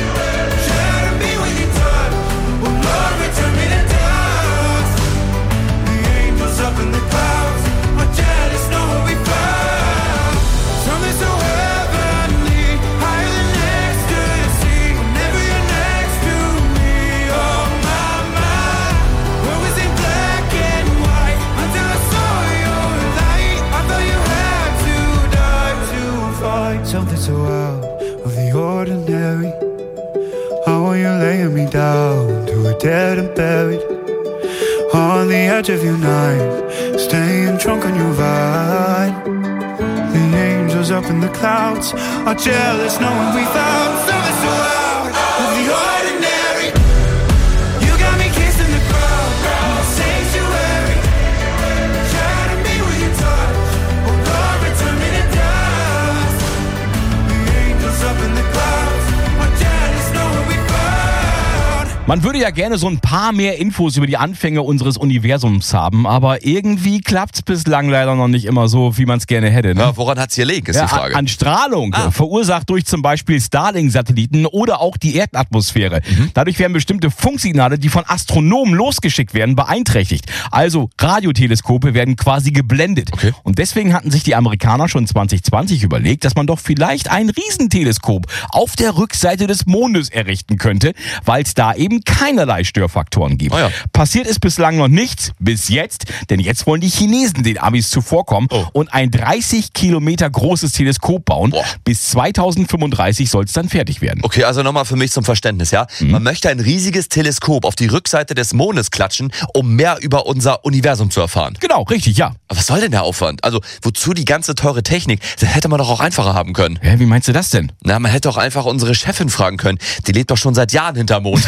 Shatter me with your touch, oh Lord, return me to dust. The angels up in the clouds are jealous knowing we found something so heavenly, higher than ecstasy. Whenever you're next to me, oh my, my. What was in black and white until I saw your light? I thought you had to die to find something so out of the ordinary. I want you laying me down till we're dead and buried. On the edge of your knife, staying drunk on your vine. The angels up in the clouds are jealous knowing we found something so out of the ordinary. You got me kissing the ground in the sanctuary. Shatter me with your touch, oh Lord, return me to dust. The angels up in the clouds are jealous knowing we found. Man würde ja gerne so ein paar mehr Infos über die Anfänge unseres Universums haben, aber irgendwie klappt's bislang leider noch nicht immer so, wie man es gerne hätte. Ne? Ja, woran hat's gelegen, ist Ja, die Frage. An, an Strahlung, Ah. verursacht durch zum Beispiel Starlink-Satelliten oder auch die Erdatmosphäre. Mhm. Dadurch werden bestimmte Funksignale, die von Astronomen losgeschickt werden, beeinträchtigt. Also Radioteleskope werden quasi geblendet. Okay. Und deswegen hatten sich die Amerikaner schon zwanzig zwanzig überlegt, dass man doch vielleicht ein Riesenteleskop auf der Rückseite des Mondes errichten könnte, weil es da eben keinerlei Störfaktoren gibt. Oh ja. Passiert ist bislang noch nichts, bis jetzt, denn jetzt wollen die Chinesen den Amis zuvorkommen Oh. und ein dreißig Kilometer großes Teleskop bauen. Boah. Bis zweitausendfünfunddreißig soll es dann fertig werden. Okay, also nochmal für mich zum Verständnis, ja? Mhm. Man möchte ein riesiges Teleskop auf die Rückseite des Mondes klatschen, um mehr über unser Universum zu erfahren. Genau, richtig, ja. Aber was soll denn der Aufwand? Also, wozu die ganze teure Technik? Das hätte man doch auch einfacher haben können. Hä, wie meinst du das denn? Na, man hätte doch einfach unsere Chefin fragen können. Die lebt doch schon seit Jahren hinterm Mond.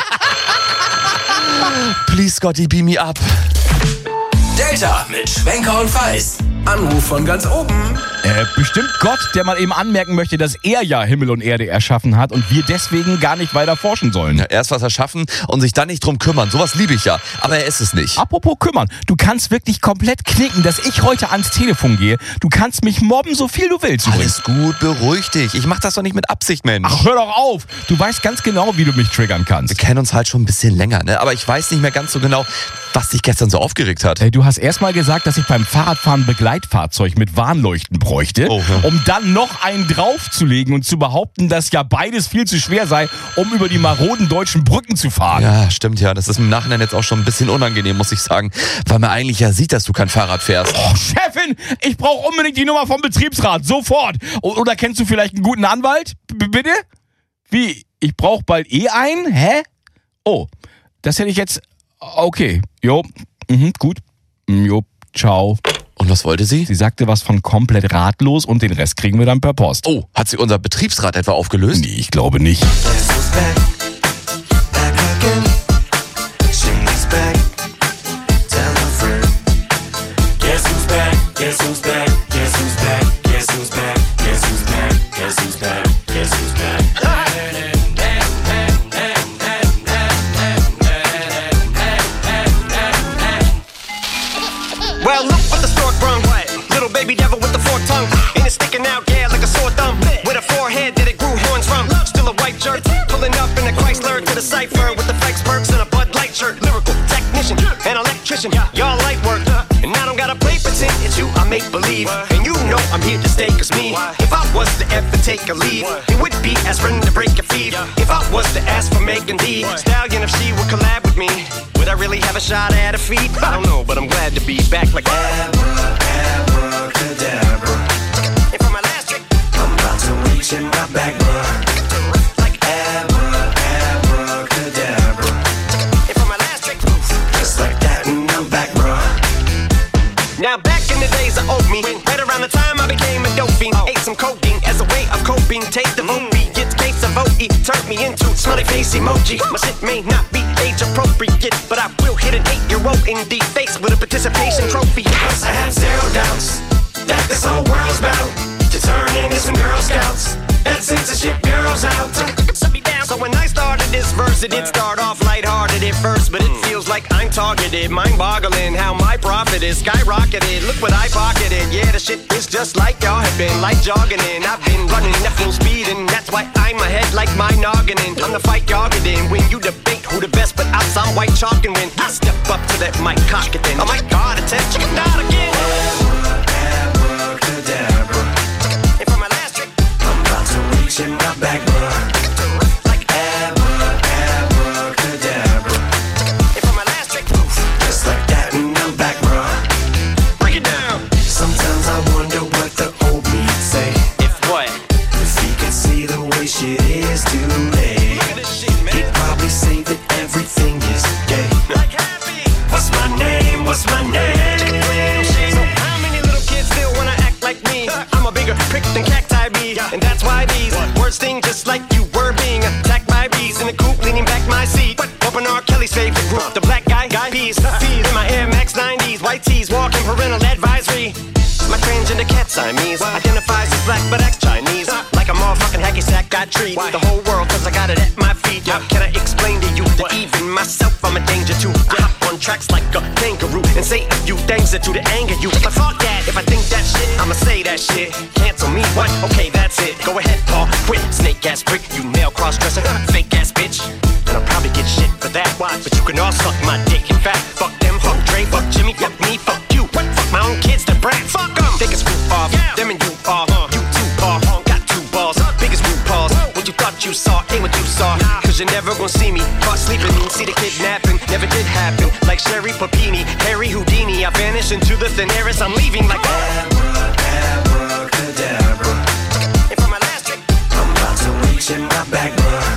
Please, Scotty, beam me up. Delta mit Schwenker und Weiß. Anruf von ganz oben. Äh, bestimmt Gott, der mal eben anmerken möchte, dass er ja Himmel und Erde erschaffen hat und wir deswegen gar nicht weiter forschen sollen. Ja, erst was erschaffen und sich dann nicht drum kümmern. Sowas liebe ich ja. Aber er ist es nicht. Apropos kümmern, du kannst wirklich komplett knicken, dass ich heute ans Telefon gehe. Du kannst mich mobben, so viel du willst. Alles gut, beruhig dich. Ich mach das doch nicht mit Absicht, Mensch. Ach, hör doch auf. Du weißt ganz genau, wie du mich triggern kannst. Wir kennen uns halt schon ein bisschen länger, ne? Aber ich weiß nicht mehr ganz so genau, was dich gestern so aufgeregt hat. Ey, du hast erstmal gesagt, dass ich beim Fahrradfahren Begleitfahrzeug mit Warnleuchten bräuchte, Oh, ja. um dann noch einen draufzulegen und zu behaupten, dass ja beides viel zu schwer sei, um über die maroden deutschen Brücken zu fahren. Ja, stimmt ja. Das ist im Nachhinein jetzt auch schon ein bisschen unangenehm, muss ich sagen. Weil man eigentlich ja sieht, dass du kein Fahrrad fährst. Oh, Chefin, ich brauche unbedingt die Nummer vom Betriebsrat, sofort. O- Oder kennst du vielleicht einen guten Anwalt? B- bitte? Wie? Ich brauche bald eh einen? Hä? Oh, das hätte ich jetzt... Okay, jo, mhm, gut. Jo, ciao. Und was wollte sie? Sie sagte was von komplett ratlos und den Rest kriegen wir dann per Post. Oh, hat sie unser Betriebsrat etwa aufgelöst? Nee, ich glaube nicht. Well, look what the stork brung. Little baby devil with the forked tongue. And it's sticking out, yeah, like a sore thumb. With a forehead that it grew horns from. Still a white shirt, pulling up in a Chrysler to the cipher with the flex perks and a Bud Light shirt. Lyrical technician, an electrician, y'all light work. And I don't gotta play pretend, it's you I make believe. And you know I'm here to stay, cause me, if I was to ever take a leave, it would be aspirin to break a feed. If I was to ask for Megan D Stallion, if she would collab with me, would I really have a shot at a feat? I don't know, but I'm glad to be back like Abra, abracadabra. And for my last trick, I'm about to reach in my back, bruh. Like Abra, abracadabra. And for my last trick, just like that, and I'm back, bruh. Now back in the days of old me, right around the time I became a dope fiend, ate some codeine as a way of coping. Taste the vote beat, gets case of O E, turned me into smiley face emoji. My shit may not be age appropriate, but I will hit an eight-year-old in the face with a participation trophy. Yes, I have zero doubts that this whole world's about to turn into some Girl Scouts. That censorship bureau's out. So when I started this verse, it did start off lighthearted at first, but it feels like I'm targeted. Mind-boggling how my profit is skyrocketed. Look what I pocketed. Yeah, the shit is just like y'all have been, like jogging in. I've been running at full speed, and that's why I'm ahead like my noggin. I'm the fight y'all get in. When you debate who the best, but I'm some white chalk, and when I step up to that mic, cock it then. Oh my God, attention, not again. Abracadabra. And for my last trick, I'm about to reach in my back, bruh. Like Abra, abracadabra. And for my last trick, just like that, and I'm back, bruh. Break it down. Sometimes I wonder what the old me say. If what? If he could see the way shit is today, he'd probably say that everything is gay. Like happy. What's my name? What's my name? So how many little kids still wanna act like me? I'm a bigger prick than cacti bee, and that's why these words sting just like you were being attacked by bees in the coop, leaning back my seat. Open R. Kelly's favorite group, the black guy, guy peas, feed in my Air Max nineties, white tees, walking parental advisory. My transgender cat Siamese identifies as black but acts Chinese. Like a motherfucking hacky sack, got treat the whole world cause I got it at my feet. How can I explain to you that even myself I'm a danger to? I hop on tracks like a kangaroo and say a few things that do to anger you. But fuck that, if I think that shit, I'ma say that shit. Cancel me, what? Okay, that's it. Go ahead, Paul, quit. Snake ass prick, you male cross-dresser, fake ass bitch. And I'll probably get shit for that, why? But you can all suck my dick. In fact, fuck them, fuck Dre, fuck Jimmy, fuck me, fuck you. What? Fuck my own kids, that brat. Fuck them. They can screw off, yeah. Them and you off. Uh. You two paw, got two balls, biggest root paws. What you thought you saw ain't what you saw. Nah. Cause you're never gonna see me caught sleeping. See the kidnapping, never did happen. Like Sherry Papini, Harry Houdini. I vanish into the thin air as I'm leaving like Abra, abracadabra. And for my last trick, I'm about to reach in my back, bruh.